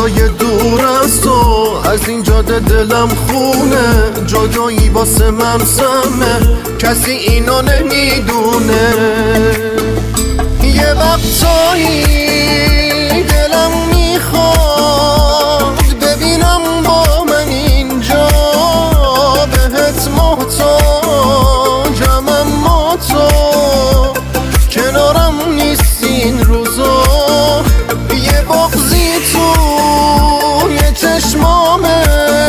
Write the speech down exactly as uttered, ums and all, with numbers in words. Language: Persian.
فضای دور از تو، از این جاده دلم خونه، جدایی واسه من سمه، کسی اینو نمیدونه. یه وقتایی